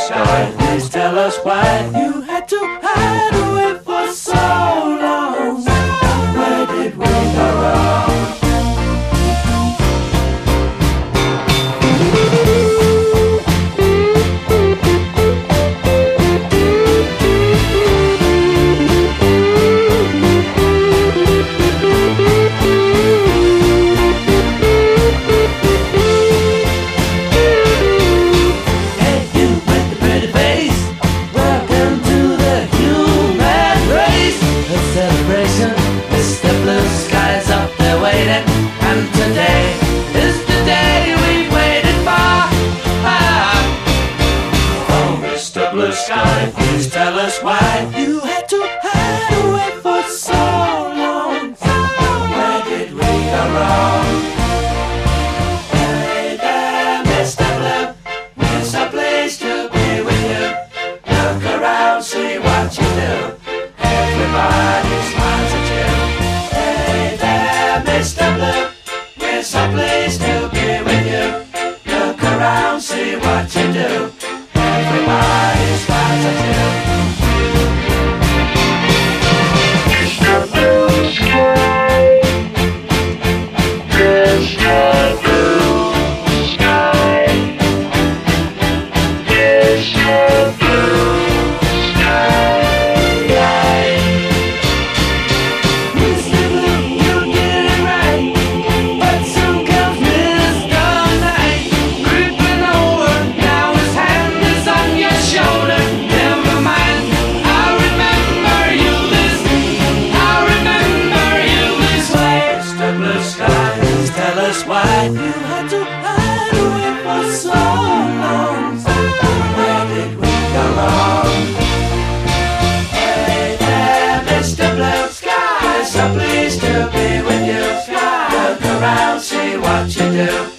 sky, please tell us why you had to hide away for so long. Where did we go wrong? Blue sky, please tell us why you had to hide away for so long. Where did we go wrong? Hey there, Mr. Blue, it's a place to be with you. Look around, see what you do. Everybody smiles at you. Hey there, Mr. Blue, it's a place to be with you. Look around, see what you do. Everybody smiles at you. Mr. Blue Sky, Mr. Blue Sky, Mr. Blue Sky. Mr. Blue, you get it right, but soon comes Mr. Night, creeping over. Now his hand is on your shoulder. Never mind, I remember you this way. Mr. Blue Sky, please tell us why you had to hide away for so long. Where did we go wrong? Hey there, Mr. Blue Sky, so pleased to be with you. Look around, see what you do.